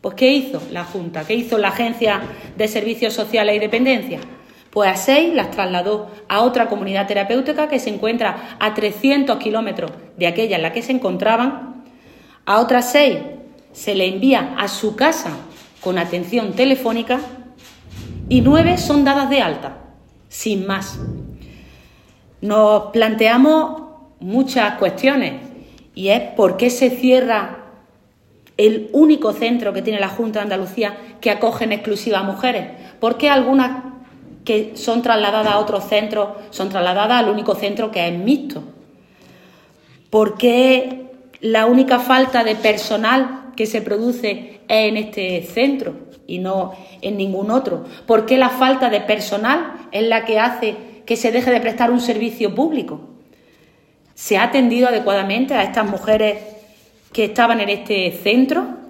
Pues ¿qué hizo la Junta? ¿Qué hizo la Agencia de Servicios Sociales y Dependencia? Pues a 6 las trasladó a otra comunidad terapéutica que se encuentra a 300 kilómetros de aquella en la que se encontraban. A otras 6 se le envía a su casa con atención telefónica y 9 son dadas de alta, sin más. Nos planteamos muchas cuestiones y es ¿por qué se cierra el único centro que tiene la Junta de Andalucía que acoge en exclusiva a mujeres? ¿Por qué algunas que son trasladadas a otros centros son trasladadas al único centro que es mixto? ¿Por qué la única falta de personal que se produce es en este centro y no en ningún otro? ¿Por qué la falta de personal es la que hace que se deje de prestar un servicio público? ¿Se ha atendido adecuadamente a estas mujeres que estaban en este centro?